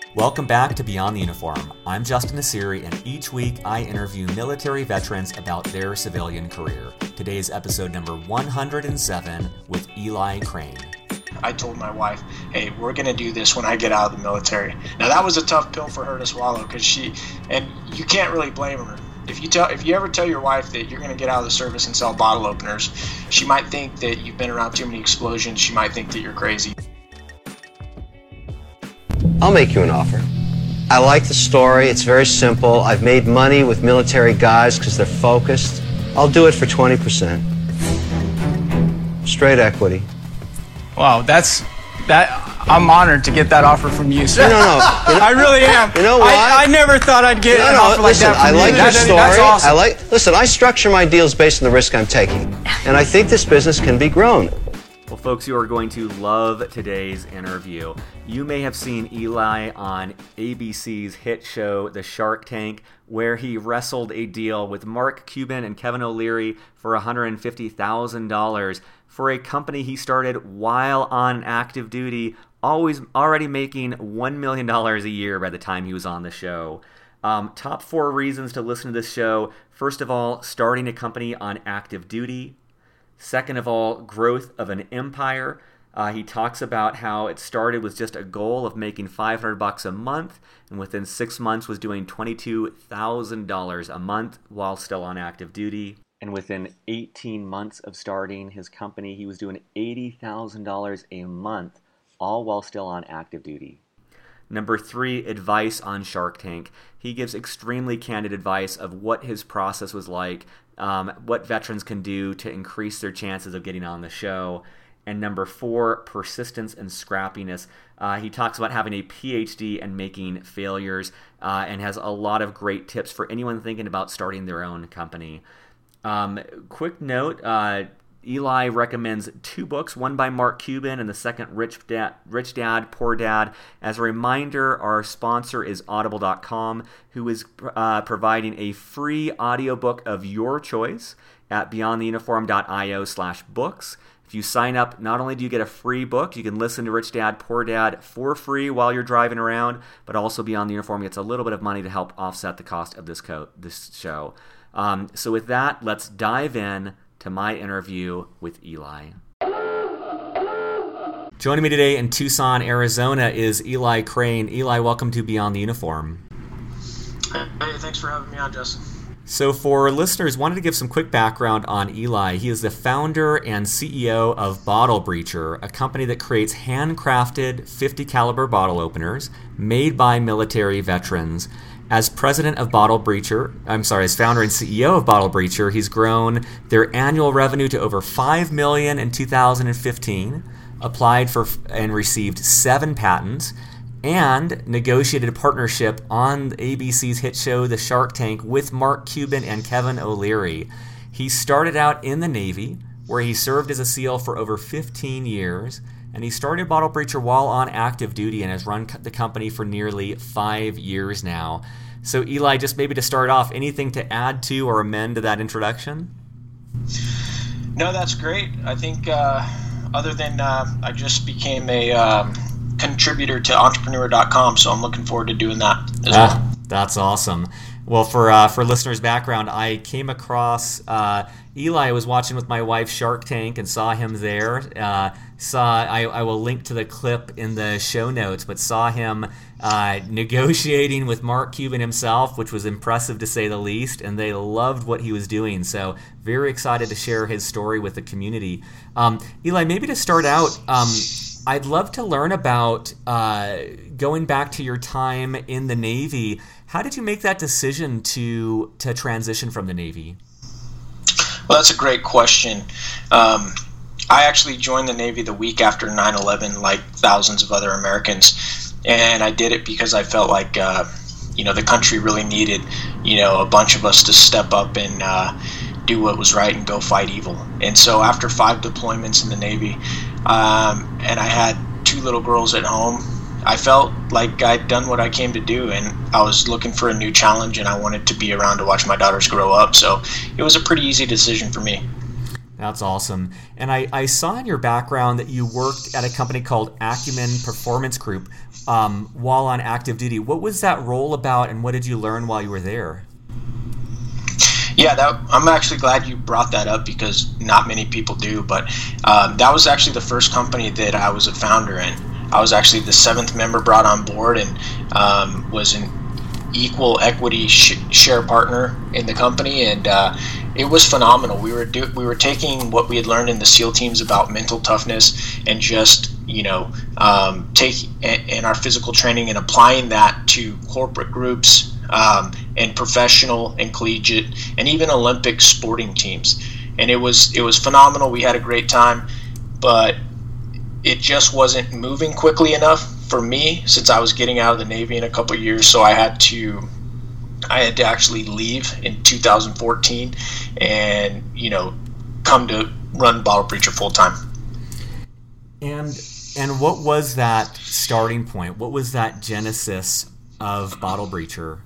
Welcome back to Beyond the Uniform. I'm Justin Nassiri, and each week I interview military veterans about their civilian career. Today's episode number 107 with Eli Crane. I told my wife, hey, we're going to do this when I get out of the military. Now, that was a tough pill for her to swallow because and you can't really blame her. If you ever tell your wife that you're going to get out of the service and sell bottle openers, she might think that you've been around too many explosions. She might think that you're crazy. I'll make you an offer. I like the story. It's very simple. I've made money with military guys because they're focused. I'll do it for 20%. Straight equity. Wow, I'm honored to get that offer from you, sir. No. I really am. You know why? I never thought I'd get an offer like that from I like you. your story. That's awesome. Listen, I structure my deals based on the risk I'm taking. And I think this business can be grown. Well, folks, you are going to love today's interview. You may have seen Eli on ABC's hit show, The Shark Tank, where he wrestled a deal with Mark Cuban and Kevin O'Leary for $150,000 for a company he started while on active duty, already making $1 million a year by the time he was on the show. Top 4 reasons to listen to this show. First of all, starting a company on active duty. Second of all, growth of an empire. He talks about how it started with just a goal of making $500 a month, and within 6 months was doing $22,000 a month while still on active duty. And within 18 months of starting his company, he was doing $80,000 a month, all while still on active duty. Number 3, advice on Shark Tank. He gives extremely candid advice of what his process was like, what veterans can do to increase their chances of getting on the show. And number 4, persistence and scrappiness. He talks about having a PhD and making failures, and has a lot of great tips for anyone thinking about starting their own company. Quick note, Eli recommends 2 books, one by Mark Cuban and the second Rich Dad, Poor Dad. As a reminder, our sponsor is Audible.com, who is providing a free audiobook of your choice at beyondtheuniform.io/books. If you sign up, not only do you get a free book, you can listen to Rich Dad, Poor Dad for free while you're driving around, but also Beyond the Uniform gets a little bit of money to help offset the cost of this show. So with that, let's dive in to my interview with Eli. Joining me today in Tucson, Arizona is Eli Crane. Eli, welcome to Beyond the Uniform. Hey, thanks for having me on, Justin. So for listeners, wanted to give some quick background on Eli. He is the founder and CEO of Bottle Breacher, a company that creates handcrafted 50 caliber bottle openers made by military veterans. As president of Bottle Breacher, as founder and CEO of Bottle Breacher, he's grown their annual revenue to over $5 million in 2015, applied for and received 7 patents, and negotiated a partnership on ABC's hit show, The Shark Tank, with Mark Cuban and Kevin O'Leary. He started out in the Navy, where he served as a SEAL for over 15 years, and he started Bottle Breacher while on active duty and has run the company for nearly 5 years now. So Eli, just maybe to start off, anything to add to or amend to that introduction? No, that's great. I think other than I just became a contributor to entrepreneur.com, so I'm looking forward to doing that as well. That's awesome. Well, for listeners' background, I came across Eli. I was watching with my wife Shark Tank and saw him there. I will link to the clip in the show notes, but saw him negotiating with Mark Cuban himself, which was impressive to say the least, and they loved what he was doing. So very excited to share his story with the community. Eli, maybe to start out, I'd love to learn about going back to your time in the Navy. How did you make that decision to transition from the Navy? Well, that's a great question. I actually joined the Navy the week after 9/11, like thousands of other Americans, and I did it because I felt like the country really needed a bunch of us to step up and do what was right and go fight evil. And so after 5 deployments in the Navy, and I had 2 little girls at home, I felt like I'd done what I came to do, and I was looking for a new challenge, and I wanted to be around to watch my daughters grow up. So it was a pretty easy decision for me. That's awesome. And I saw in your background that you worked at a company called Acumen Performance Group while on active duty. What was that role about, and what did you learn while you were there? Yeah, I'm actually glad you brought that up because not many people do. But that was actually the first company that I was a founder in. I was actually the 7th member brought on board and was an equal equity share partner in the company, and it was phenomenal. We were taking what we had learned in the SEAL teams about mental toughness and just take in our physical training and applying that to corporate groups and professional and collegiate and even Olympic sporting teams, and it was phenomenal. We had a great time, but it just wasn't moving quickly enough for me since I was getting out of the Navy in a couple of years. So I had to actually leave in 2014 and come to run Bottle Breacher full time. And what was that starting point? What was that genesis of Bottle Breacher?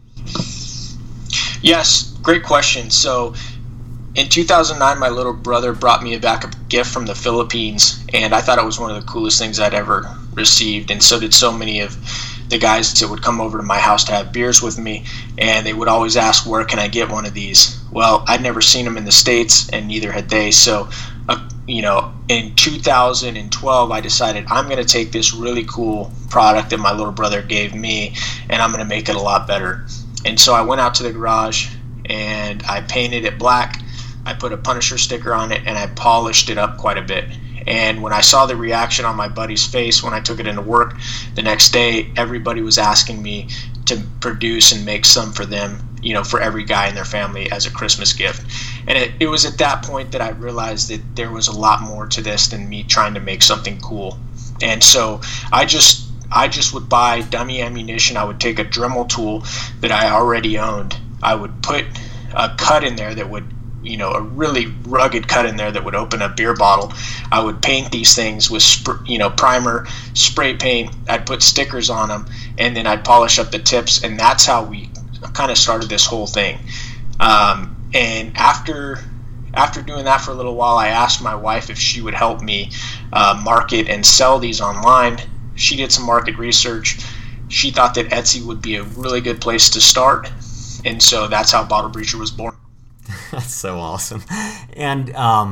Yes, great question. So in 2009, my little brother brought me back a gift from the Philippines, and I thought it was one of the coolest things I'd ever received, and so did so many of the guys that would come over to my house to have beers with me, and they would always ask, where can I get one of these? Well, I'd never seen them in the States, and neither had they, so in 2012, I decided I'm going to take this really cool product that my little brother gave me, and I'm going to make it a lot better. And so I went out to the garage, and I painted it black. I put a Punisher sticker on it, and I polished it up quite a bit. And when I saw the reaction on my buddy's face when I took it into work the next day, everybody was asking me to produce and make some for them, for every guy in their family as a Christmas gift. And it was at that point that I realized that there was a lot more to this than me trying to make something cool. And so I just would buy dummy ammunition. I would take a Dremel tool that I already owned. I would put a cut in there that would, a really rugged cut in there that would open a beer bottle. I would paint these things with, primer, spray paint. I'd put stickers on them, and then I'd polish up the tips, and that's how we kind of started this whole thing. And after doing that for a little while, I asked my wife if she would help me market and sell these online. She did some market research. She thought that Etsy would be a really good place to start, and so that's how Bottle Breacher was born. That's so awesome. And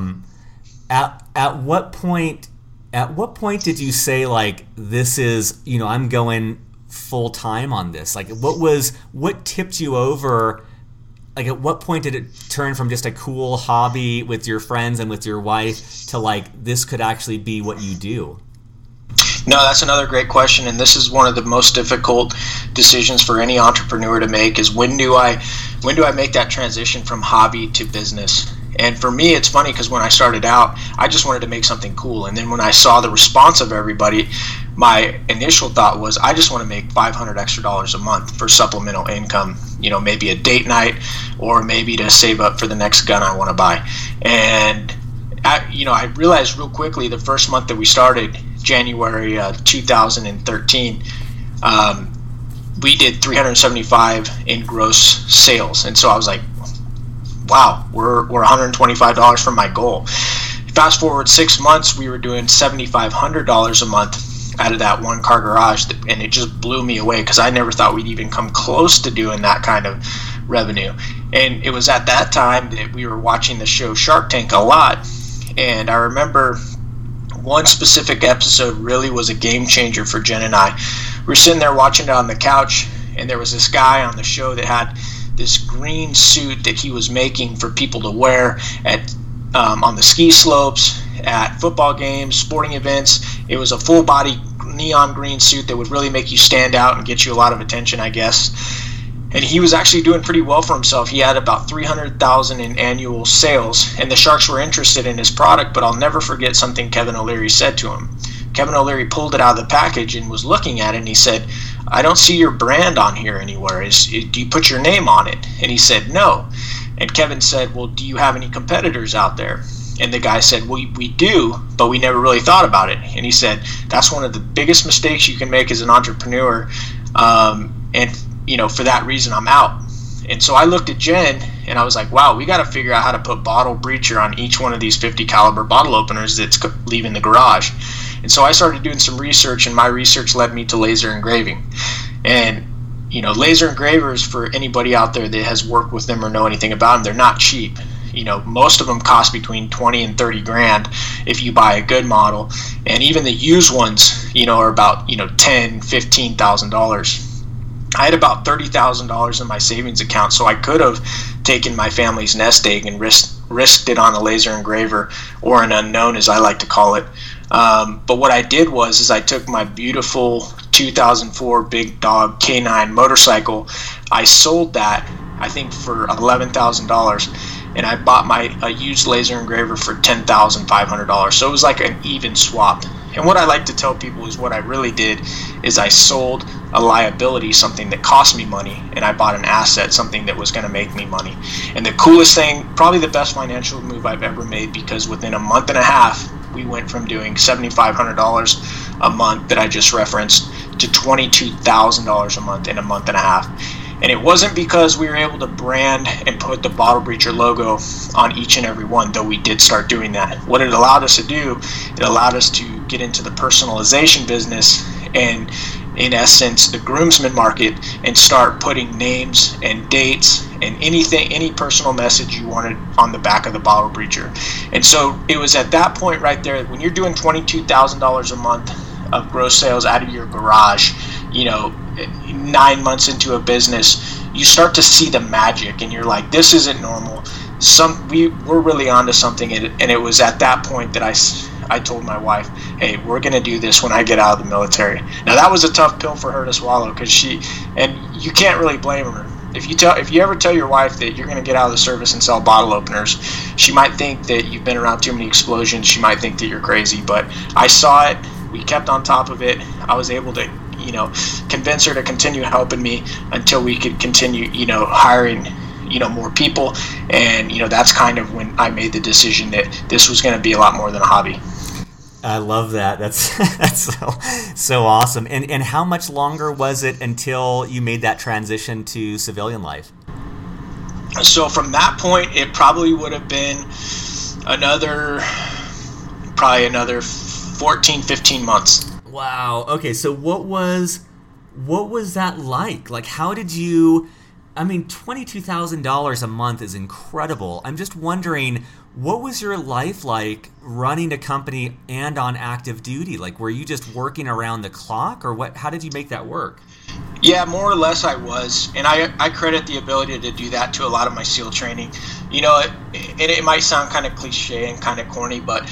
at what point did you say, like, this is, I'm going full time on this? Like, what tipped you over? Like, at what point did it turn from just a cool hobby with your friends and with your wife to, like, this could actually be what you do? No, that's another great question, and this is one of the most difficult decisions for any entrepreneur to make, is when do I make that transition from hobby to business? And for me, it's funny because when I started out, I just wanted to make something cool, and then when I saw the response of everybody, my initial thought was, I just want to make $500 extra a month for supplemental income, maybe a date night, or maybe to save up for the next gun I want to buy. And I realized real quickly the first month that we started, January 2013, we did 375 in gross sales, and so I was like, wow, we're $125 from my goal. Fast forward 6 months, we were doing $7,500 a month out of that one car garage, and it just blew me away because I never thought we'd even come close to doing that kind of revenue. And it was at that time that we were watching the show Shark Tank a lot, and I remember one specific episode really was a game changer for Jen and I. We were sitting there watching it on the couch, and there was this guy on the show that had this green suit that he was making for people to wear at on the ski slopes, at football games, sporting events. It was a full body neon green suit that would really make you stand out and get you a lot of attention, I guess. And he was actually doing pretty well for himself. He had about $300,000 in annual sales, and the Sharks were interested in his product, but I'll never forget something Kevin O'Leary said to him. Kevin O'Leary pulled it out of the package and was looking at it, and he said, I don't see your brand on here anywhere. Do you put your name on it? And he said, no. And Kevin said, well, do you have any competitors out there? And the guy said, well, we do, but we never really thought about it. And he said, that's one of the biggest mistakes you can make as an entrepreneur, and for that reason, I'm out. And so I looked at Jen and I was like, wow, we got to figure out how to put bottle breacher on each one of these 50 caliber bottle openers that's leaving the garage. And so I started doing some research, and my research led me to laser engraving. And laser engravers, for anybody out there that has worked with them or know anything about them, they're not cheap. Most of them cost between 20 and 30 grand if you buy a good model, and even the used ones, are about $10,000, $15,000. I had about $30,000 in my savings account, so I could have taken my family's nest egg and risked it on a laser engraver, or an unknown, as I like to call it. But what I did was I took my beautiful 2004 Big Dog K9 motorcycle. I sold that, I think, for $11,000, and I bought a used laser engraver for $10,500. So it was like an even swap. And what I like to tell people is what I really did is I sold a liability, something that cost me money, and I bought an asset, something that was going to make me money. And the coolest thing, probably the best financial move I've ever made, because within a month and a half, we went from doing $7,500 a month that I just referenced to $22,000 a month in a month and a half. And it wasn't because we were able to brand and put the Bottle Breacher logo on each and every one, though we did start doing that. What it allowed us to do, it allowed us to get into the personalization business and, in essence, the groomsmen market, and start putting names and dates and any personal message you wanted on the back of the Bottle Breacher. And so it was at that point right there, when you're doing $22,000 a month of gross sales out of your garage, 9 months into a business, you start to see the magic, and you're like, this isn't normal. We're really onto something. And it was at that point that I told my wife, hey, we're going to do this when I get out of the military. Now, that was a tough pill for her to swallow, because and you can't really blame her. If you ever tell your wife that you're going to get out of the service and sell bottle openers, she might think that you've been around too many explosions. She might think that you're crazy. But I saw it. We kept on top of it. I was able to, convince her to continue helping me until we could continue, hiring, more people. And, that's kind of when I made the decision that this was going to be a lot more than a hobby. I love that. That's so awesome. And how much longer was it until you made that transition to civilian life? So from that point, it probably would have been another 14, 15 months. Wow. Okay. So what was that like? Like, how did you, $22,000 a month is incredible. I'm just wondering, what was your life like running a company and on active duty? Like, were you just working around the clock, or what? How did you make that work? Yeah, more or less I was. And I credit the ability to do that to a lot of my SEAL training. It might sound kind of cliche and kind of corny, but,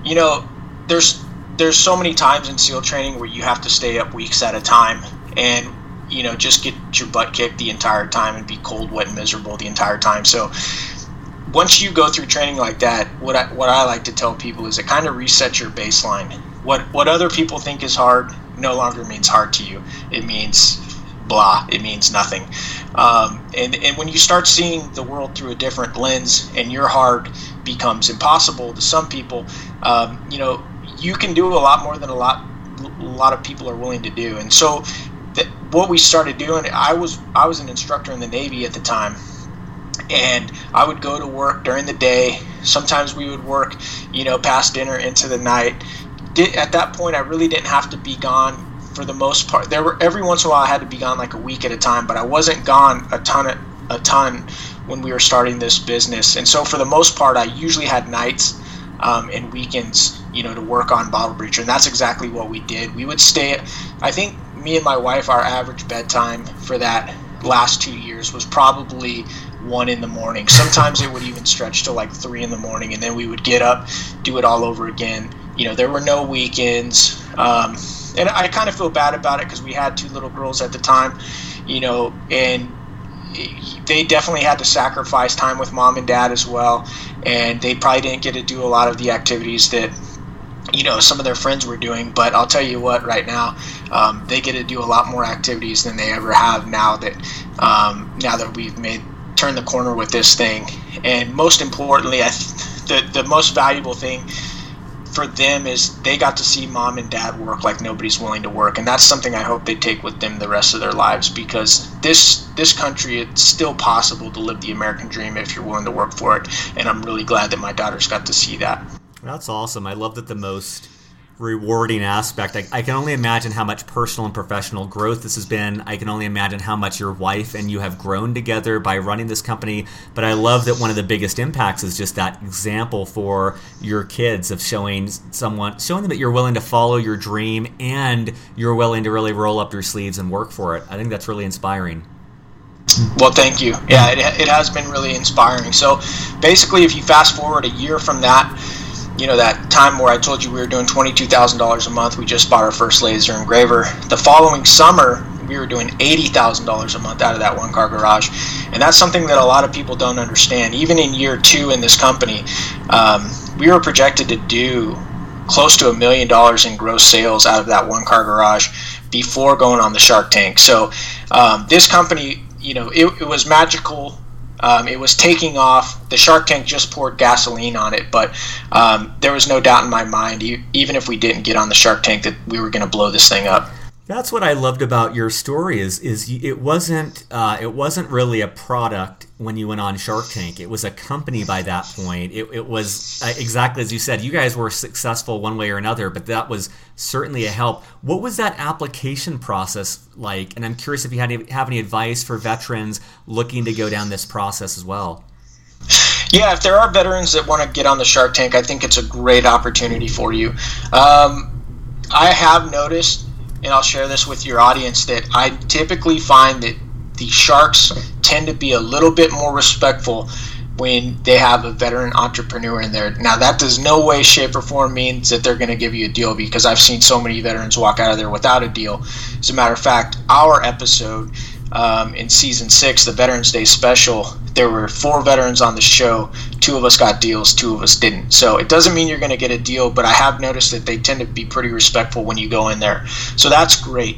there's so many times in SEAL training where you have to stay up weeks at a time and, just get your butt kicked the entire time and be cold, wet, and miserable the entire time. So once you go through training like that, what I like to tell people is it kind of resets your baseline. What other people think is hard no longer means hard to you. It means blah. It means nothing. And when you start seeing the world through a different lens, and your hard becomes impossible to some people, you can do a lot more than a lot of people are willing to do. And so what we started doing, I was an instructor in the Navy at the time, and I would go to work during the day. Sometimes we would work, past dinner into the night. At that point, I really didn't have to be gone for the most part. Every once in a while I had to be gone like a week at a time, but I wasn't gone a ton when we were starting this business. And so for the most part, I usually had nights and weekends, to work on Bottle Breacher. And that's exactly what we did. We would stay, I think me and my wife, our average bedtime for that last 2 years was probably 1 a.m. Sometimes it would even stretch to like 3 a.m, and then we would get up, do it all over again. There were no weekends. And I kind of feel bad about it because we had 2 little girls at the time, and they definitely had to sacrifice time with mom and dad as well. And they probably didn't get to do a lot of the activities that, some of their friends were doing. But I'll tell you what, right now, they get to do a lot more activities than they ever have now that we've turned the corner with this thing. And most importantly, the most valuable thing for them is they got to see mom and dad work like nobody's willing to work, and that's something I hope they take with them the rest of their lives, because this country, it's still possible to live the American dream if you're willing to work for it, and I'm really glad that my daughters got to see that. That's awesome. I love that the most rewarding aspect. I can only imagine how much personal and professional growth this has been. I can only imagine how much your wife and you have grown together by running this company. But I love that one of the biggest impacts is just that example for your kids of showing them that you're willing to follow your dream and you're willing to really roll up your sleeves and work for it. I think that's really inspiring. Well, thank you. Yeah, it has been really inspiring. So basically, if you fast forward a year from that, that time where I told you we were doing $22,000 a month, we just bought our first laser engraver. The following summer, we were doing $80,000 a month out of that one-car garage. And that's something that a lot of people don't understand. Even in year 2 in this company, we were projected to do close to $1 million in gross sales out of that one-car garage before going on the Shark Tank. So this company, it was magical. It was taking off. The Shark Tank just poured gasoline on it, but there was no doubt in my mind, even if we didn't get on the Shark Tank, that we were going to blow this thing up. That's what I loved about your story is it wasn't really a product when you went on Shark Tank. It was a company by that point. It was exactly as you said. You guys were successful one way or another, but that was certainly a help. What was that application process like? And I'm curious if you have any advice for veterans looking to go down this process as well. Yeah, if there are veterans that want to get on the Shark Tank, I think it's a great opportunity for you. I have noticed, and I'll share this with your audience, that I typically find that the sharks tend to be a little bit more respectful when they have a veteran entrepreneur in there. Now, that does no way, shape, or form means that they're going to give you a deal, because I've seen so many veterans walk out of there without a deal. As a matter of fact, our episode in season 6, the Veterans Day special, there were 4 veterans on the show. 2 of us got deals, 2 of us didn't. So it doesn't mean you're going to get a deal, but I have noticed that they tend to be pretty respectful when you go in there. So that's great.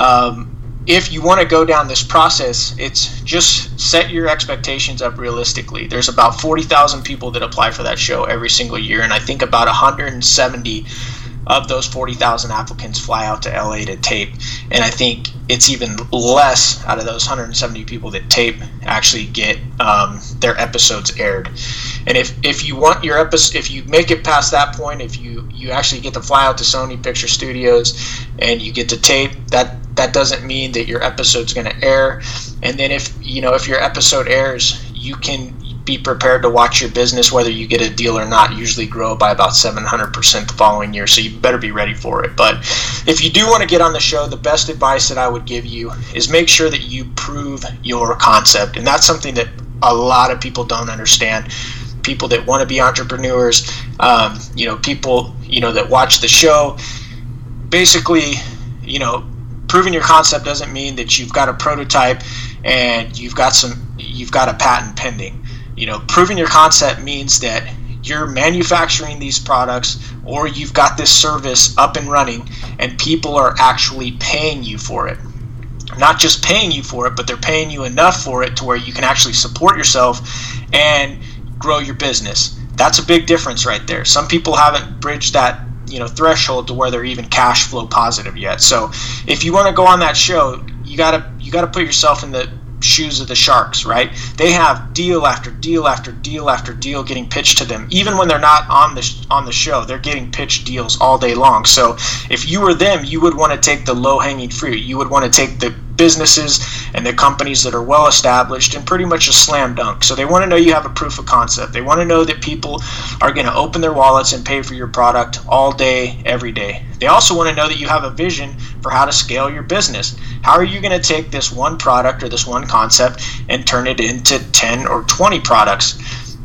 If you want to go down this process, it's just set your expectations up realistically. There's about 40,000 people that apply for that show every single year, and I think about 170 of those 40,000 applicants fly out to LA to tape, and I think it's even less out of those 170 people that tape actually get their episodes aired. And if you want your episode, if you make it past that point, if you actually get to fly out to Sony Picture Studios and you get to tape, that doesn't mean that your episode's going to air. And then if your episode airs, you can be prepared to watch your business, whether you get a deal or not, usually grow by about 700% the following year. So you better be ready for it. But if you do want to get on the show, the best advice that I would give you is make sure that you prove your concept. And that's something that a lot of people don't understand. People that want to be entrepreneurs, people, that watch the show. Basically, proving your concept doesn't mean that you've got a prototype and you've got a patent pending. Proving your concept means that you're manufacturing these products, or you've got this service up and running and people are actually paying you for it. Not just paying you for it, but they're paying you enough for it to where you can actually support yourself and grow your business. That's a big difference right there. Some people haven't bridged that threshold to where they're even cash flow positive yet. So if you want to go on that show, you gotta put yourself in the shoes of the sharks, right? They have deal after deal after deal after deal getting pitched to them. Even when they're not on the show, they're getting pitched deals all day long. So if you were them, you would want to take the low-hanging fruit. You would want to take the businesses and the companies that are well established and pretty much a slam dunk. So they want to know you have a proof of concept. They want to know that people are going to open their wallets and pay for your product all day, every day. They also want to know that you have a vision for how to scale your business. How are you going to take this one product or this one concept and turn it into 10 or 20 products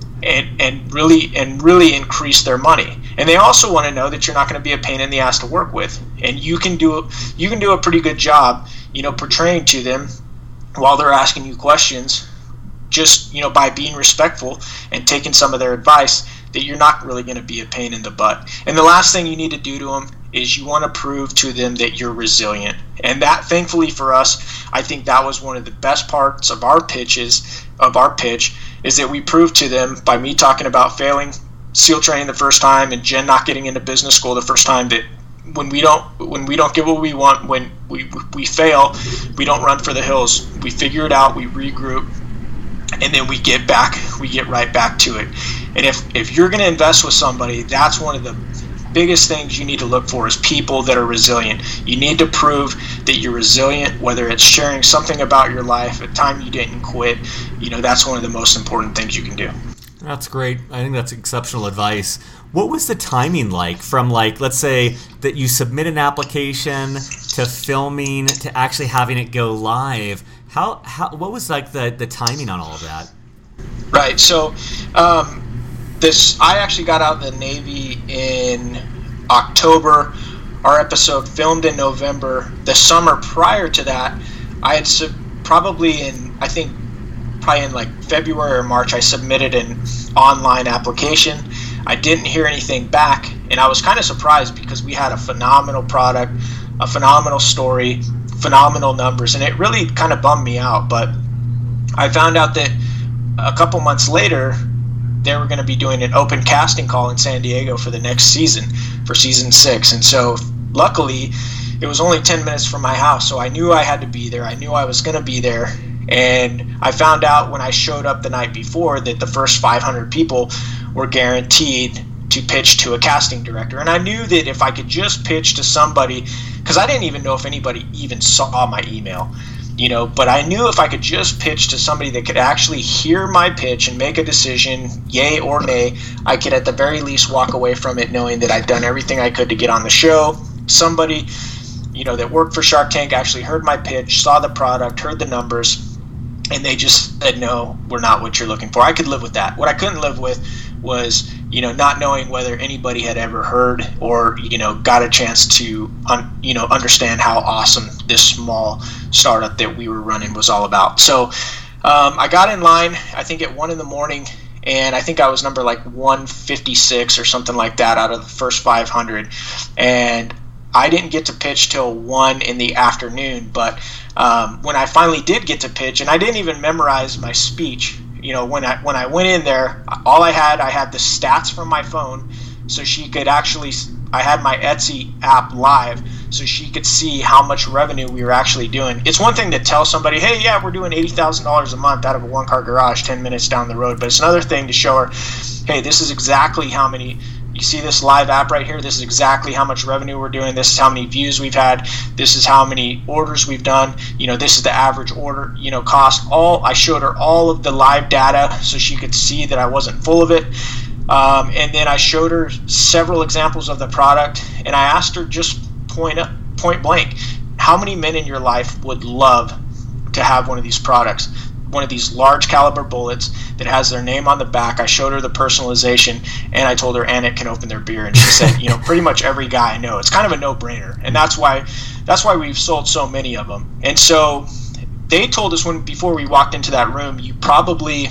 and really increase their money? And they also want to know that you're not going to be a pain in the ass to work with, and you can do a pretty good job, portraying to them while they're asking you questions, just by being respectful and taking some of their advice, that you're not really going to be a pain in the butt. And the last thing you need to do to them is you want to prove to them that you're resilient. And that, thankfully for us, I think that was one of the best parts of our pitch, is that we proved to them, by me talking about failing SEAL training the first time, and Jen not getting into business school the first time, that when we don't get what we want, when we fail, we don't run for the hills. We figure it out, we regroup, and then we get right back to it. And if you're going to invest with somebody, that's one of the biggest things you need to look for, is people that are resilient. You need to prove that you're resilient, whether it's sharing something about your life, a time you didn't quit. That's one of the most important things you can do. That's great. I think that's exceptional advice. What was the timing like from, let's say that you submit an application to filming to actually having it go live? What was the timing on all of that? Right. So I actually got out of the Navy in October. Our episode filmed in November. The summer prior to that, I had probably in February or March, I submitted an online application. I didn't hear anything back, and I was kind of surprised because we had a phenomenal product, a phenomenal story, phenomenal numbers, and it really kind of bummed me out. But I found out that a couple months later, they were going to be doing an open casting call in San Diego for the next season, for season 6. And so luckily, it was only 10 minutes from my house, so I knew I had to be there. I knew I was going to be there. And I found out when I showed up the night before that the first 500 people were guaranteed to pitch to a casting director. And I knew that if I could just pitch to somebody, because I didn't even know if anybody even saw my email, but I knew if I could just pitch to somebody that could actually hear my pitch and make a decision, yay or nay, I could at the very least walk away from it knowing that I'd done everything I could to get on the show. Somebody, that worked for Shark Tank actually heard my pitch, saw the product, heard the numbers, and they just said, no, we're not what you're looking for. I could live with that. What I couldn't live with was, not knowing whether anybody had ever heard or, got a chance to, understand how awesome this small startup that we were running was all about. So I got in line, I think at 1 a.m, and I think I was number 156 or something like that out of the first 500. And I didn't get to pitch till 1 p.m, but when I finally did get to pitch, and I didn't even memorize my speech, when I went in there, I had the stats from my phone, so she could actually, I had my Etsy app live, so she could see how much revenue we were actually doing. It's one thing to tell somebody, hey, yeah, we're doing $80,000 a month out of a one-car garage 10 minutes down the road, but it's another thing to show her, hey, this is exactly how many. You see this live app right here? This is exactly how much revenue we're doing. This is how many views we've had. This is how many orders we've done. This is the average order, cost. I showed her all of the live data so she could see that I wasn't full of it. And then I showed her several examples of the product, and I asked her just point blank, how many men in your life would love to have one of these products? One of these large caliber bullets that has their name on the back. I showed her the personalization, and I told her, and it can open their beer. And she said, pretty much every guy I know. It's kind of a no-brainer, and that's why we've sold so many of them. And so they told us before we walked into that room, you probably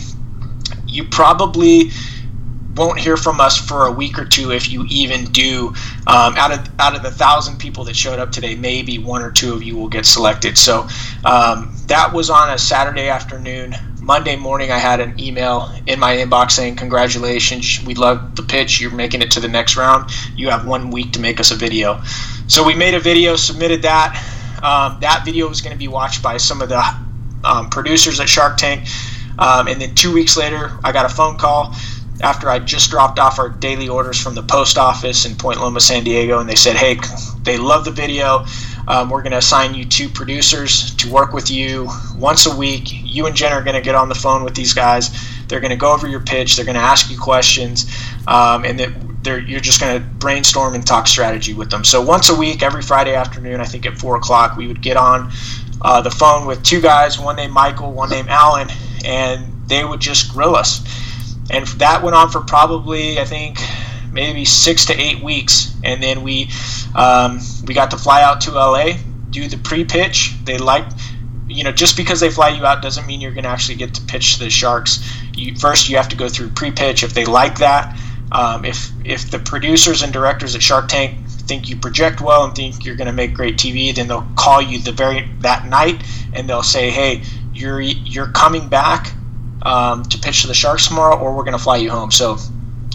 won't hear from us for a week or two if you even do. Out of the 1,000 people that showed up today, maybe 1 or 2 of you will get selected. So that was on a Saturday afternoon. Monday morning, I had an email in my inbox saying, congratulations, we love the pitch, you're making it to the next round. You have 1 week to make us a video. So we made a video, submitted that. That video was going to be watched by some of the producers at Shark Tank. And then 2 weeks later, I got a phone call after I just dropped off our daily orders from the post office in Point Loma, San Diego, and they said, hey, they love the video. We're going to assign you 2 producers to work with you once a week. You and Jen are going to get on the phone with these guys. They're going to go over your pitch. They're going to ask you questions, and you're just going to brainstorm and talk strategy with them. So once a week, every Friday afternoon, I think at 4 o'clock, we would get on the phone with 2 guys, one named Michael, one named Alan, and they would just grill us. And that went on for probably, I think, maybe 6 to 8 weeks. And then we got to fly out to LA, do the pre-pitch. They liked, just because they fly you out doesn't mean you're going to actually get to pitch to the Sharks. First, you have to go through pre-pitch. If they like that, if the producers and directors at Shark Tank think you project well and think you're going to make great TV, then they'll call you that night, and they'll say, hey, you're coming back to pitch to the Sharks tomorrow, or we're going to fly you home. So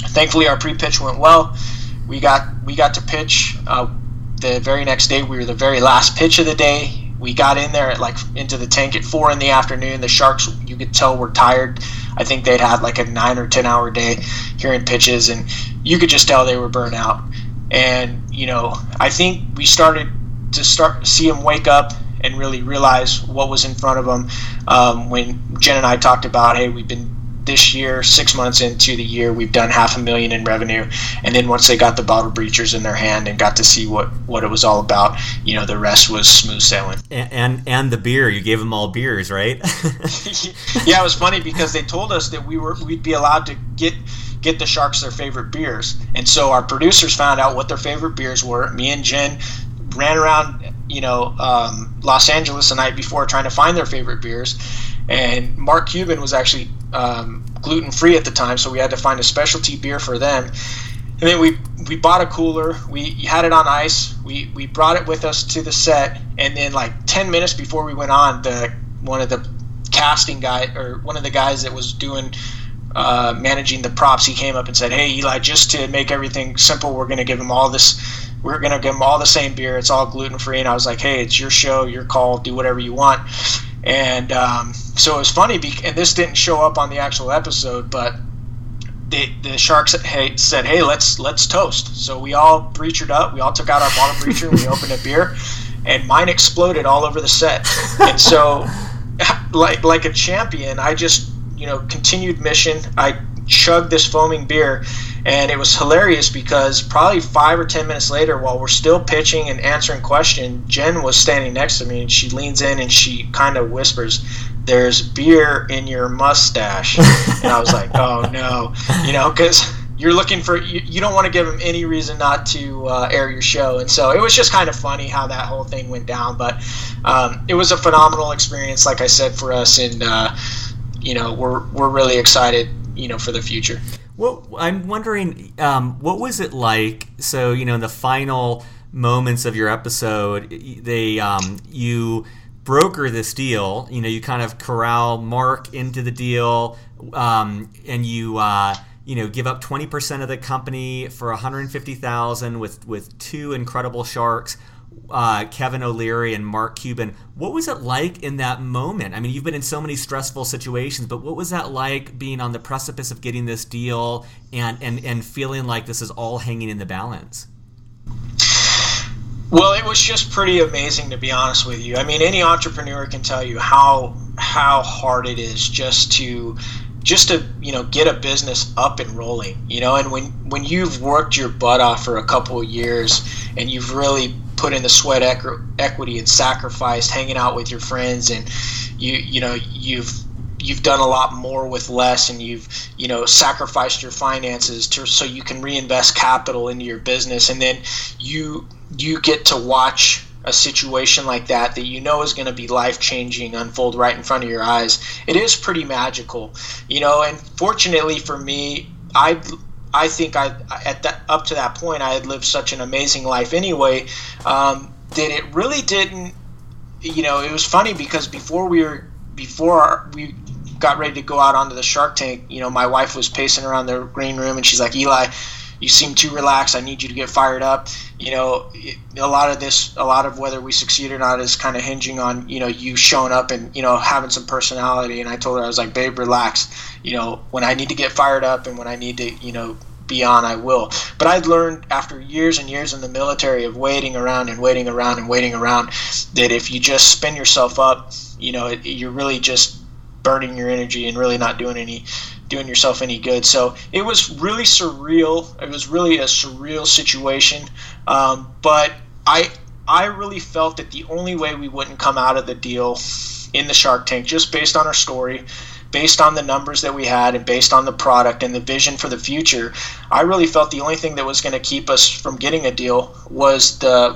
Thankfully, our pre-pitch went well. We got to pitch the very next day. We were the very last pitch of the day. We got in there into the tank at 4 p.m. The Sharks, you could tell, were tired. I think they'd had like a 9 or 10 hour day hearing pitches, and you could just tell they were burnt out. And I think we started to see them wake up and really realize what was in front of them. When Jen and I talked about, hey, we've been this year, 6 months into the year, we've done $500,000 in revenue. And then once they got the bottle breachers in their hand and got to see what it was all about, the rest was smooth sailing. And the beer, you gave them all beers, right? Yeah, it was funny because they told us that we'd be allowed to get the Sharks their favorite beers. And so our producers found out what their favorite beers were. Me and Jen ran around Los Angeles the night before trying to find their favorite beers. And Mark Cuban was actually gluten-free at the time, so we had to find a specialty beer for them. And then we bought a cooler. We had it on ice. We brought it with us to the set, and then like 10 minutes before we went on, one of the casting guy, or one of the guys that was doing managing the props, he came up and said, "Hey Eli, just to make everything simple, we're going to give them all this. We're going to give them all the same beer. It's all gluten-free." And I was like, "Hey, it's your show, your call. Do whatever you want." And so it was funny, and this didn't show up on the actual episode, but the Sharks said, "Hey, let's toast." So we all breachered up. We all took out our bottle breacher and we opened a beer, and mine exploded all over the set. And so, like a champion, I just continued mission. I chugged this foaming beer, and it was hilarious because probably 5 or 10 minutes later, while we're still pitching and answering questions, Jen was standing next to me, and she leans in and she kind of whispers, "There's beer in your mustache." And I was like, "Oh no," because you're looking for, you don't want to give them any reason not to air your show. And so it was just kind of funny how that whole thing went down. But it was a phenomenal experience, like I said, for us, and we're really excited, for the future. Well, I'm wondering, what was it like? So, in the final moments of your episode, you broker this deal. You kind of corral Mark into the deal, and you give up 20% of the company for $150,000 with two incredible Sharks, Kevin O'Leary and Mark Cuban. What was it like in that moment? I mean, you've been in so many stressful situations, but what was that like, being on the precipice of getting this deal and feeling like this is all hanging in the balance? Well, it was just pretty amazing, to be honest with you. I mean, any entrepreneur can tell you how hard it is just to get a business up and rolling, and when you've worked your butt off for a couple of years and you've really put in the sweat equity and sacrificed, hanging out with your friends, and you've done a lot more with less, and you've sacrificed your finances so you can reinvest capital into your business, and then you get to watch a situation like that is going to be life-changing unfold right in front of your eyes. It is pretty magical, and fortunately for me, I think up to that point I had lived such an amazing life anyway, that it really didn't, it was funny because before we got ready to go out onto the Shark Tank, my wife was pacing around the green room and she's like, "Eli, you seem too relaxed. I need you to get fired up." A lot of whether we succeed or not is kind of hinging on, you showing up and, having some personality. And I told her, I was like, "Babe, relax. When I need to get fired up and when I need to, be on, I will." But I'd learned after years and years in the military of waiting around that if you just spin yourself up, you're really just burning your energy and really not doing yourself any good. So it was really surreal. It was really a surreal situation. But I really felt that the only way we wouldn't come out of the deal in the Shark Tank, just based on our story, based on the numbers that we had, and based on the product and the vision for the future, I really felt the only thing that was going to keep us from getting a deal was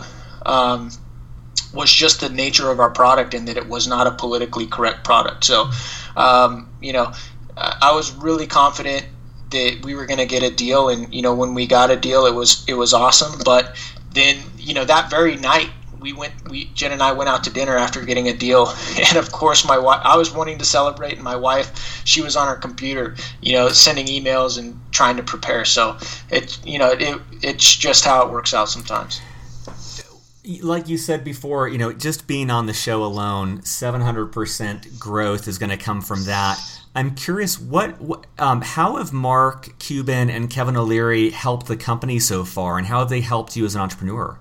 just the nature of our product, and that it was not a politically correct product. So, I was really confident that we were going to get a deal, and when we got a deal, it was awesome. But then, that very night, Jen and I went out to dinner after getting a deal, and of course my wife, I was wanting to celebrate, and my wife, she was on her computer, sending emails and trying to prepare. So it's just how it works out sometimes. Like you said before, just being on the show alone, 700% growth is going to come from that. I'm curious, how have Mark Cuban and Kevin O'Leary helped the company so far, and how have they helped you as an entrepreneur?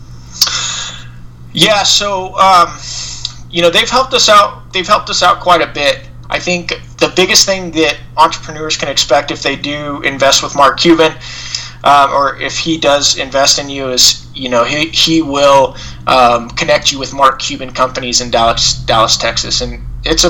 Yeah, so they've helped us out. They've helped us out quite a bit. I think the biggest thing that entrepreneurs can expect if they do invest with Mark Cuban, or if he does invest in you, is he will connect you with Mark Cuban companies in Dallas, Texas, and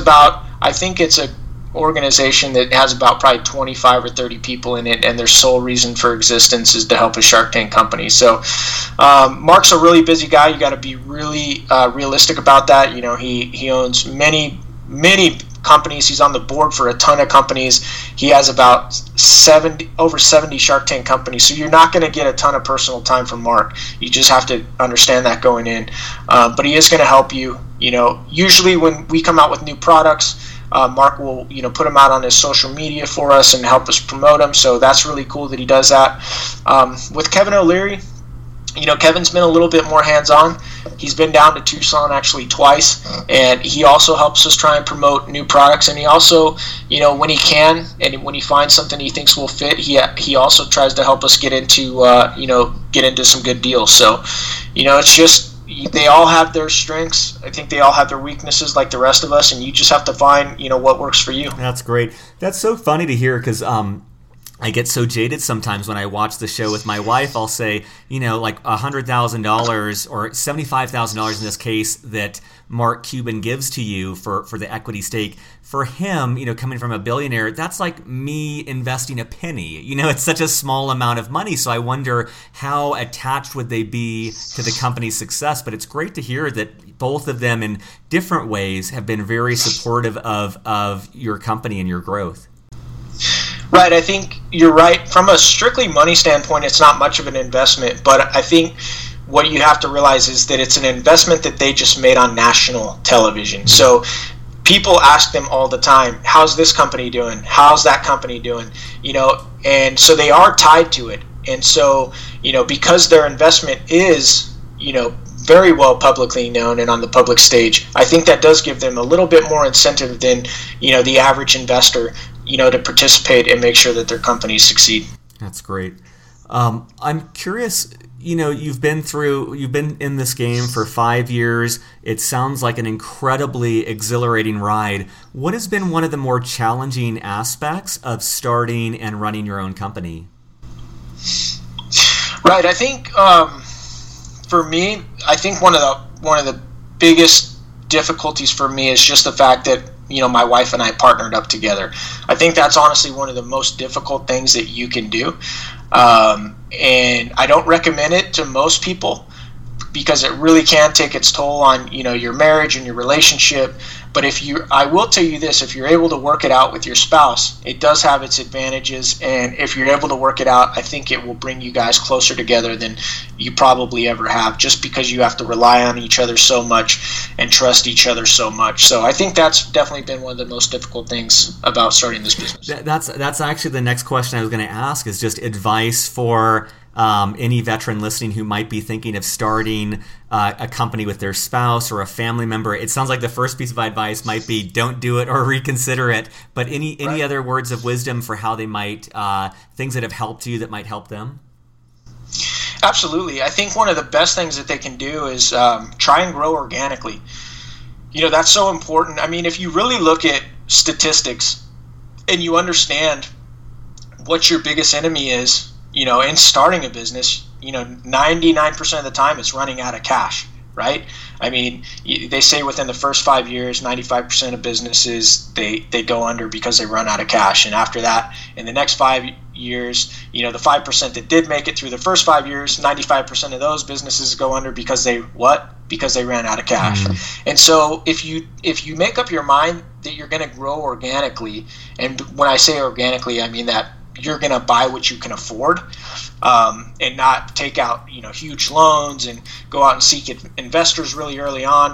I think it's a organization that has about probably 25 or 30 people in it, and their sole reason for existence is to help a Shark Tank company. So Mark's a really busy guy. You got to be really realistic about that. He owns many companies. He's on the board for a ton of companies. He has about over 70 Shark Tank companies. So you're not going to get a ton of personal time from Mark. You just have to understand that going in. But he is going to help you. Usually when we come out with new products, Mark will, put them out on his social media for us and help us promote them. So that's really cool that he does that. With Kevin O'Leary, Kevin's been a little bit more hands-on. He's been down to Tucson actually twice, and he also helps us try and promote new products. And he also, when he can and when he finds something he thinks will fit, he also tries to help us get into some good deals. So, it's just, they all have their strengths. I think they all have their weaknesses like the rest of us, and you just have to find, what works for you. That's great. That's so funny to hear, because I get so jaded sometimes when I watch the show with my wife. I'll say, like $100,000 or $75,000 in this case that Mark Cuban gives to you for the equity stake. For him, coming from a billionaire, that's like me investing a penny. It's such a small amount of money. So I wonder how attached would they be to the company's success. But it's great to hear that both of them in different ways have been very supportive of your company and your growth. Right, I think you're right. From a strictly money standpoint, it's not much of an investment, but I think what you have to realize is that it's an investment that they just made on national television. So people ask them all the time, how's this company doing? How's that company doing? And so they are tied to it. And so, because their investment is, very well publicly known and on the public stage, I think that does give them a little bit more incentive than, the average investor, to participate and make sure that their companies succeed. That's great. I'm curious, you've been in this game for 5 years. It sounds like an incredibly exhilarating ride. What has been one of the more challenging aspects of starting and running your own company? Right. I think for me, I think one of the biggest difficulties for me is just the fact that my wife and I partnered up together. I think that's honestly one of the most difficult things that you can do. And I don't recommend it to most people because it really can take its toll on, your marriage and your relationship. But I will tell you this, if you're able to work it out with your spouse, it does have its advantages. And if you're able to work it out, I think it will bring you guys closer together than you probably ever have, just because you have to rely on each other so much and trust each other so much. So I think that's definitely been one of the most difficult things about starting this business. That's actually the next question I was going to ask, is just advice for any veteran listening who might be thinking of starting a company with their spouse or a family member. It sounds like the first piece of advice might be don't do it or reconsider it. But any other words of wisdom for how they might, things that have helped you that might help them? Absolutely. I think one of the best things that they can do is try and grow organically. That's so important. I mean, if you really look at statistics and you understand what your biggest enemy is, in starting a business, 99% of the time it's running out of cash, right? I mean, they say within the first 5 years, 95% of businesses, they go under because they run out of cash. And after that, in the next 5 years, the 5% that did make it through the first 5 years, 95% of those businesses go under because they ran out of cash. And so if you make up your mind that you're going to grow organically, and when I say organically, I mean that you're going to buy what you can afford, and not take out, huge loans and go out and seek investors really early on.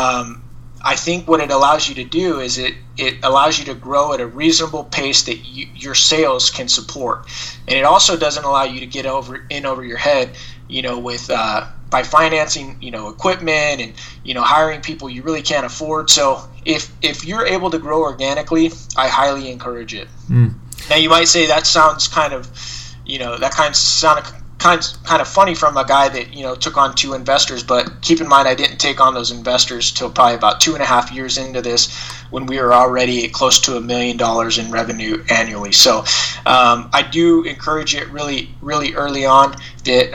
I think what it allows you to do is it allows you to grow at a reasonable pace that your sales can support. And it also doesn't allow you to get over your head, with by financing, equipment and, hiring people you really can't afford. So if you're able to grow organically, I highly encourage it. Now you might say that sounds kind of, sounded kind of funny from a guy that, took on 2 investors, but keep in mind, I didn't take on those investors till probably about 2.5 years into this, when we were already close to $1 million in revenue annually. So I do encourage it really, really early on that,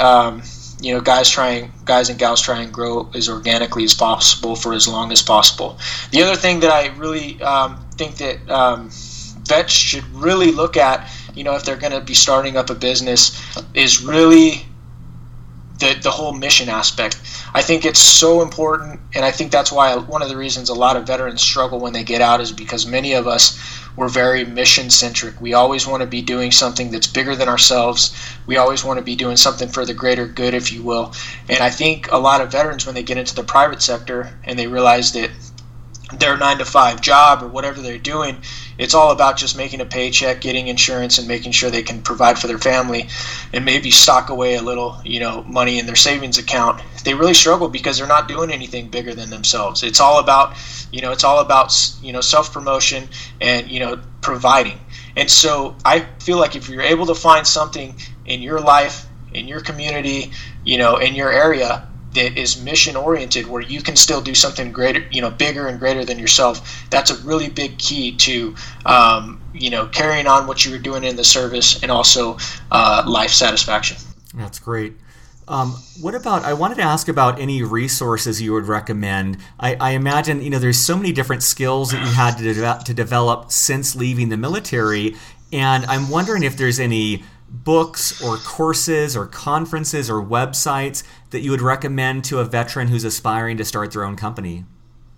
guys and gals try and grow as organically as possible for as long as possible. The other thing that I really think that vets should really look at, if they're going to be starting up a business, is really the whole mission aspect. I think it's so important, and I think that's why one of the reasons a lot of veterans struggle when they get out is because many of us were very mission-centric. We always want to be doing something that's bigger than ourselves. We always want to be doing something for the greater good, if you will. And I think a lot of veterans, when they get into the private sector and they realize that their 9-to-5 job or whatever they're doing, it's all about just making a paycheck, getting insurance, and making sure they can provide for their family and maybe stock away a little, money in their savings account. They really struggle because they're not doing anything bigger than themselves. It's all about, self-promotion and, providing. And so I feel like if you're able to find something in your life, in your community, in your area, that is mission oriented, where you can still do something greater, bigger and greater than yourself, that's a really big key to, carrying on what you were doing in the service, and also life satisfaction. That's great. I wanted to ask about any resources you would recommend. I imagine, there's so many different skills that you had to develop since leaving the military, and I'm wondering if there's any books or courses or conferences or websites that you would recommend to a veteran who's aspiring to start their own company?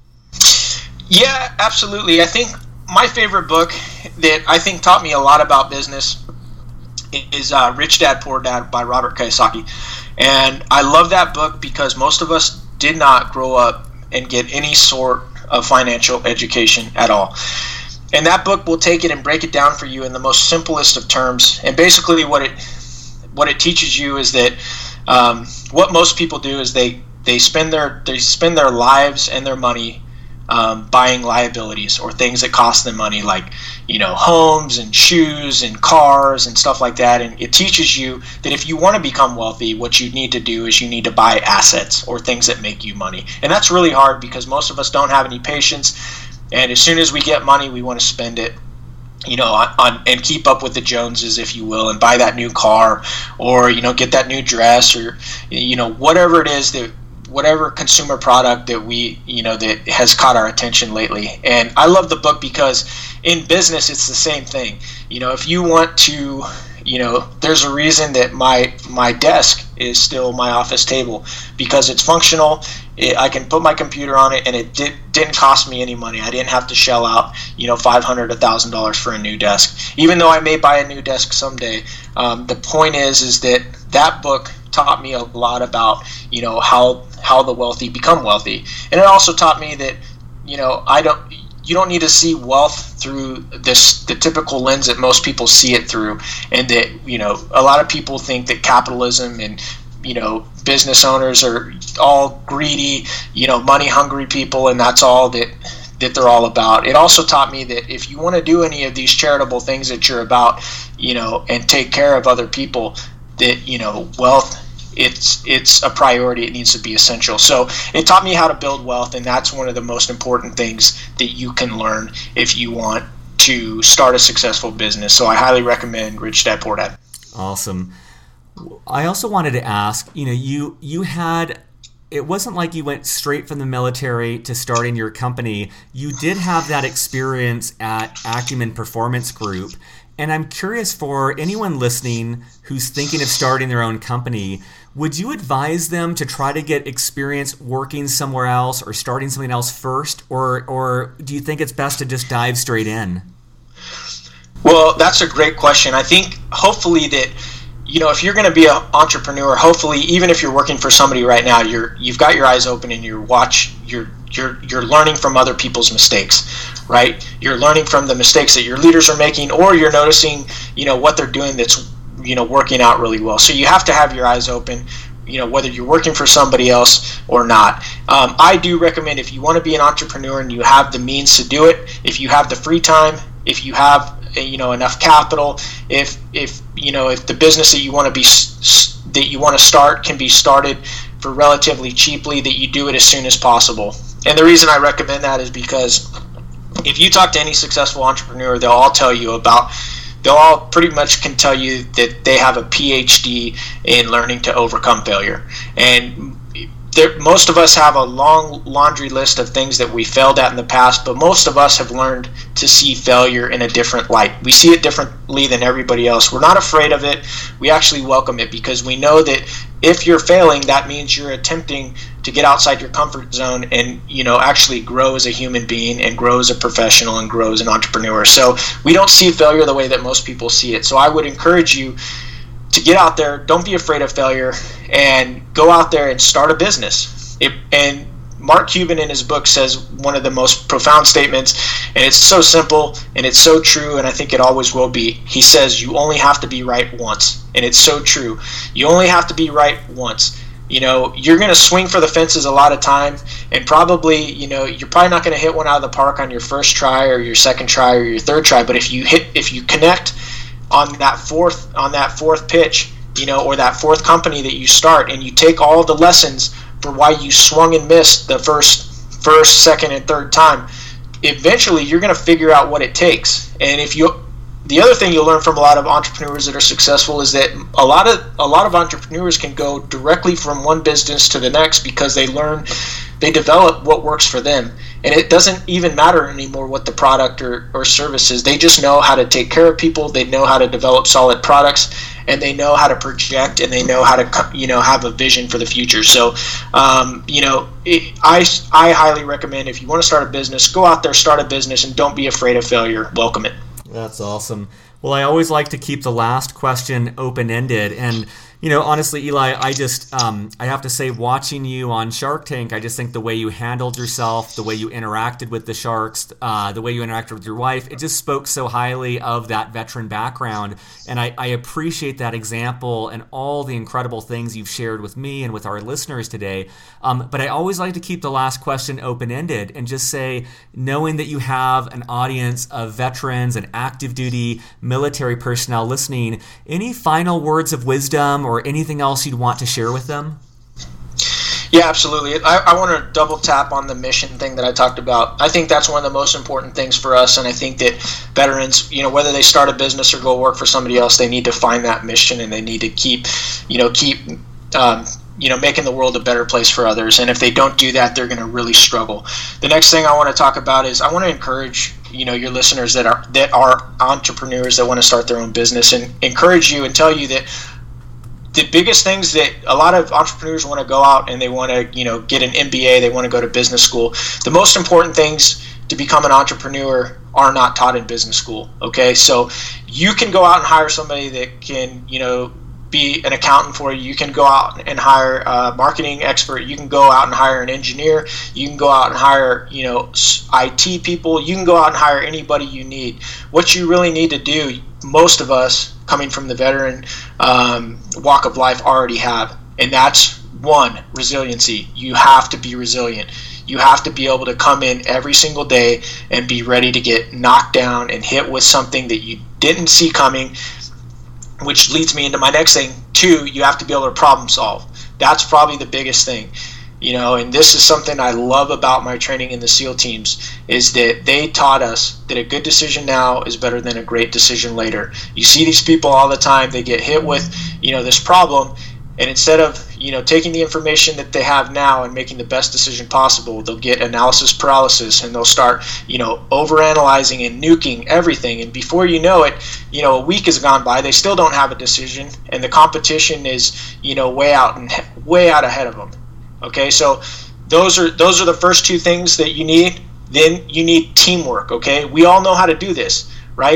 Yeah, absolutely. I think my favorite book that I think taught me a lot about business is Rich Dad, Poor Dad by Robert Kiyosaki. And I love that book because most of us did not grow up and get any sort of financial education at all. And that book will take it and break it down for you in the most simplest of terms. And basically what it teaches you is that what most people do is they spend their lives and their money buying liabilities or things that cost them money, like homes and shoes and cars and stuff like that. And it teaches you that if you want to become wealthy, what you need to do is you need to buy assets or things that make you money. And that's really hard because most of us don't have any patience. And as soon as we get money, we want to spend it, on and keep up with the Joneses, if you will, and buy that new car, or get that new dress, or whatever it is, that whatever consumer product that we that has caught our attention lately. And I love the book because in business it's the same thing. If you want to, there's a reason that my desk is still my office table, because it's functional. I can put my computer on it, and it didn't cost me any money. I didn't have to shell out, $500, $1,000 for a new desk. Even though I may buy a new desk someday, the point is that book taught me a lot about, how the wealthy become wealthy, and it also taught me that, you don't need to see wealth through the typical lens that most people see it through, and that a lot of people think that capitalism and business owners are all greedy, money hungry people, and that's all that they're all about. It also taught me that if you want to do any of these charitable things that you're about, and take care of other people, that wealth, it's a priority. It needs to be essential. So it taught me how to build wealth, and that's one of the most important things that you can learn if you want to start a successful business. So I highly recommend Rich Dad, Poor Dad. Awesome. I also wanted to ask, you had, it wasn't like you went straight from the military to starting your company. You did have that experience at Acumen Performance Group. And I'm curious, for anyone listening who's thinking of starting their own company, would you advise them to try to get experience working somewhere else or starting something else first? Or do you think it's best to just dive straight in? Well, that's a great question. I think hopefully that, if you're going to be an entrepreneur, hopefully even if you're working for somebody right now, you've got your eyes open and you're learning from other people's mistakes, right? You're learning from the mistakes that your leaders are making, or you're noticing, what they're doing that's, working out really well. So you have to have your eyes open, whether you're working for somebody else or not. I do recommend, if you want to be an entrepreneur and you have the means to do it, if you have the free time, if you have enough capital, if the business that you want to start can be started for relatively cheaply, that you do it as soon as possible. And the reason I recommend that is because if you talk to any successful entrepreneur, they'll all pretty much can tell you that they have a PhD in learning to overcome failure. And most of us have a long laundry list of things that we failed at in the past, but most of us have learned to see failure in a different light. We see it differently than everybody else. We're not afraid of it. We actually welcome it, because we know that if you're failing, that means you're attempting to get outside your comfort zone and, actually grow as a human being and grow as a professional and grow as an entrepreneur. So we don't see failure the way that most people see it. So I would encourage you to get out there, don't be afraid of failure, and go out there and start a business. And Mark Cuban in his book says one of the most profound statements, and it's so simple and it's so true, and I think it always will be. He says, you only have to be right once. And it's so true. You only have to be right once. You're going to swing for the fences a lot of time, and probably, you're probably not going to hit one out of the park on your first try or your second try or your third try, but if you connect on that fourth pitch, or that fourth company that you start, and you take all the lessons for why you swung and missed the first, second, and third time, eventually you're going to figure out what it takes. And the other thing you'll learn from a lot of entrepreneurs that are successful is that a lot of entrepreneurs can go directly from one business to the next because they develop what works for them. And it doesn't even matter anymore what the product or service is. They just know how to take care of people. They know how to develop solid products, and they know how to project, and they know how to, have a vision for the future. So, I highly recommend, if you want to start a business, go out there, start a business, and don't be afraid of failure. Welcome it. That's awesome. Well, I always like to keep the last question open-ended, and honestly, Eli, I have to say, watching you on Shark Tank, I just think the way you handled yourself, the way you interacted with the sharks, the way you interacted with your wife, it just spoke so highly of that veteran background. And I appreciate that example and all the incredible things you've shared with me and with our listeners today. But I always like to keep the last question open-ended and just say, knowing that you have an audience of veterans and active duty military personnel listening, any final words of wisdom or anything else you'd want to share with them? Yeah, absolutely. I want to double tap on the mission thing that I talked about. I think that's one of the most important things for us, and I think that veterans, whether they start a business or go work for somebody else, they need to find that mission, and they need to keep making the world a better place for others. And if they don't do that, they're going to really struggle. The next thing I want to talk about is I want to encourage your listeners that are entrepreneurs that want to start their own business, and encourage you and tell you that the biggest things that a lot of entrepreneurs want to go out and they want to get an MBA, they want to go to business school. The most important things to become an entrepreneur are not taught in business school. Okay, so you can go out and hire somebody that can be an accountant for you. You can go out and hire a marketing expert. You can go out and hire an engineer. You can go out and hire, IT people. You can go out and hire anybody you need. What you really need to do, most of us coming from the veteran walk of life already have, and that's one, resiliency. You have to be resilient. You have to be able to come in every single day and be ready to get knocked down and hit with something that you didn't see coming, which leads me into my next thing. Two, you have to be able to problem solve. That's probably the biggest thing. And this is something I love about my training in the SEAL teams, is that they taught us that a good decision now is better than a great decision later. You see these people all the time, they get hit with, this problem, and instead of, taking the information that they have now and making the best decision possible, they'll get analysis paralysis, and they'll start, overanalyzing and nuking everything. And before you know it, a week has gone by, they still don't have a decision, and the competition is, way out ahead of them. Okay, so those are the first two things that you need. Then you need teamwork. Okay, we all know how to do this, right?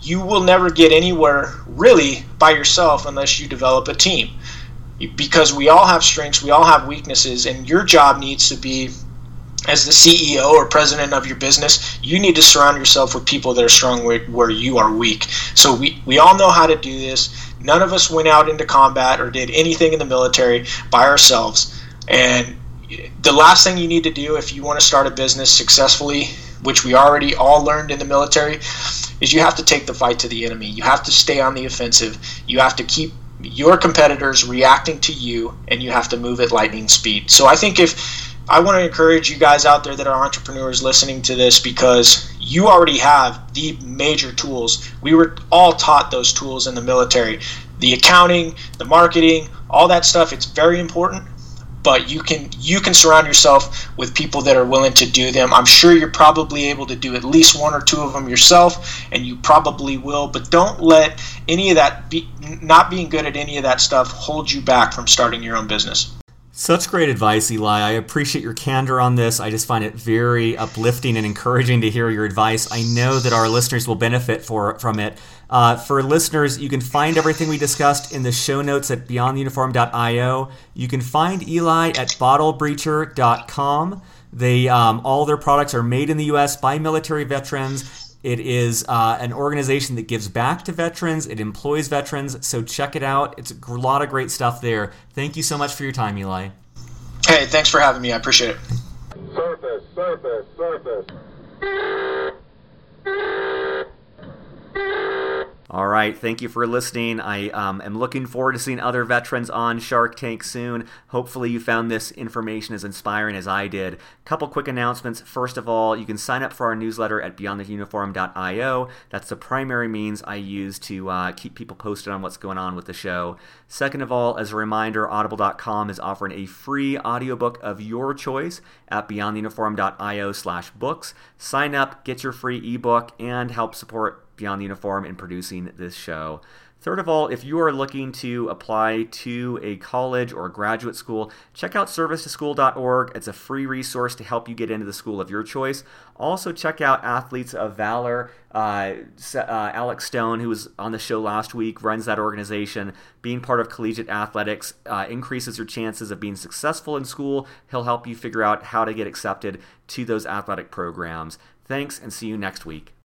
you will never get anywhere really by yourself unless you develop a team, because we all have strengths, we all have weaknesses, and your job needs to be, as the CEO or president of your business, you need to surround yourself with people that are strong where you are weak. So we all know how to do this. None of us went out into combat or did anything in the military by ourselves. And the last thing you need to do if you want to start a business successfully, which we already all learned in the military, is you have to take the fight to the enemy. You have to stay on the offensive. You have to keep your competitors reacting to you, and you have to move at lightning speed. So I think I want to encourage you guys out there that are entrepreneurs listening to this, because you already have the major tools. We were all taught those tools in the military. The accounting, the marketing, all that stuff, it's very important, but you can surround yourself with people that are willing to do them. I'm sure you're probably able to do at least one or two of them yourself, and you probably will, but don't let any of that, not being good at any of that stuff, hold you back from starting your own business. Such great advice, Eli. I appreciate your candor on this. I just find it very uplifting and encouraging to hear your advice. I know that our listeners will benefit from it. For listeners, you can find everything we discussed in the show notes at beyondtheuniform.io. You can find Eli at bottlebreacher.com. All their products are made in the U.S. by military veterans. It is an organization that gives back to veterans. It employs veterans, so check it out. It's a lot of great stuff there. Thank you so much for your time, Eli. Hey, thanks for having me. I appreciate it. Surface. All right, thank you for listening. I am looking forward to seeing other veterans on Shark Tank soon. Hopefully you found this information as inspiring as I did. Couple quick announcements. First of all, you can sign up for our newsletter at beyondtheuniform.io. That's the primary means I use to keep people posted on what's going on with the show. Second of all, as a reminder, audible.com is offering a free audiobook of your choice at beyondtheuniform.io/books. Sign up, get your free ebook, and help support Beyond the Uniform in producing this show. Third of all, if you are looking to apply to a college or graduate school, check out servicetoschool.org. It's a free resource to help you get into the school of your choice. Also, check out Athletes of Valor. Alex Stone, who was on the show last week, runs that organization. Being part of collegiate athletics increases your chances of being successful in school. He'll help you figure out how to get accepted to those athletic programs. Thanks, and see you next week.